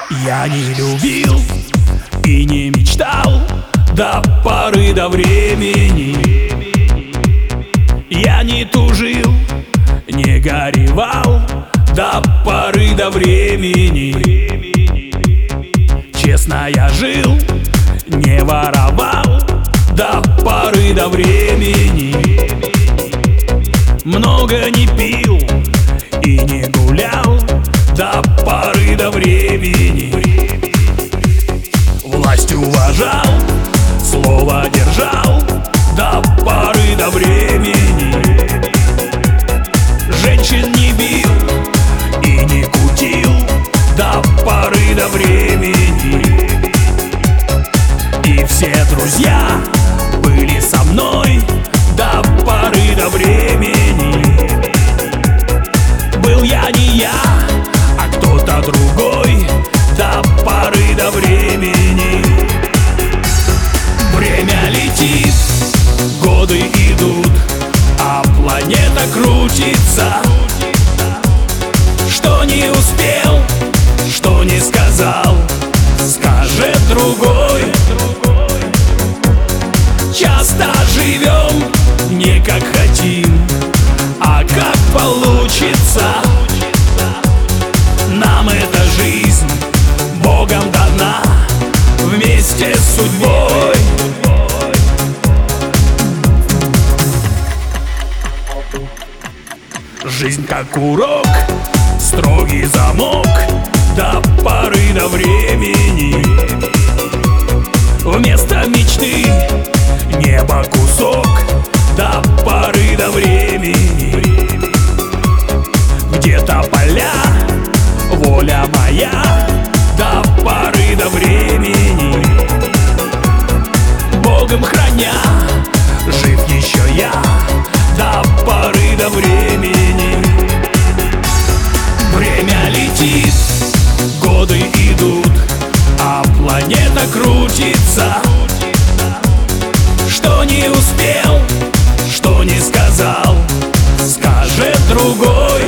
Я не любил и не мечтал до поры до времени. Я не тужил, не горевал до поры до времени. Честно я жил, не воровал до поры до времени. Много не пил и не гулял до поры до времени. Власть уважал, слово держал до поры до времени. Женщин не бил и не кутил до поры до времени. И все друзья были со мной до поры до времени. Был я не я, а кто-то другой до поры до времени. Время летит, годы идут, а планета крутится. Что не успел, что не сказал, скажет другой. Часто живем не как хотим, а как получится. Нам эта жизнь Богом дана вместе с судьбой. Жизнь как урок, строгий замок до поры до времени. Вместо мечты небо кусок до поры до времени. Где-то поля, воля моя до поры до времени. Богом храня, жив еще я до поры до времени. Время летит, годы идут, а планета крутится. Что не успел, что не сказал, скажет другой.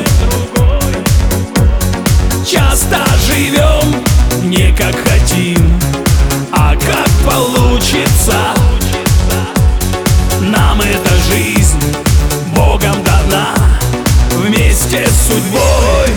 Часто живем не как хотим, а как получится. Нам эта жизнь Богом дана вместе с судьбой.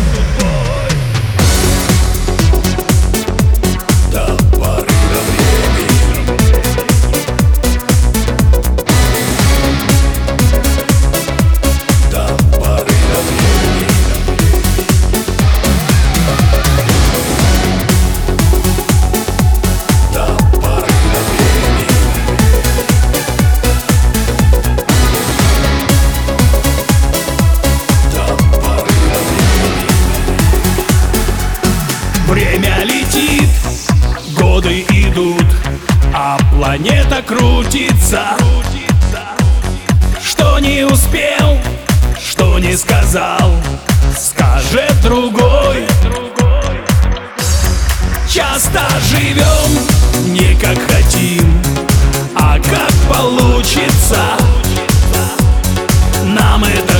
Время летит, годы идут, а планета крутится. Что не успел, что не сказал, скажет другой. Часто живем не как хотим, а как получится. Нам это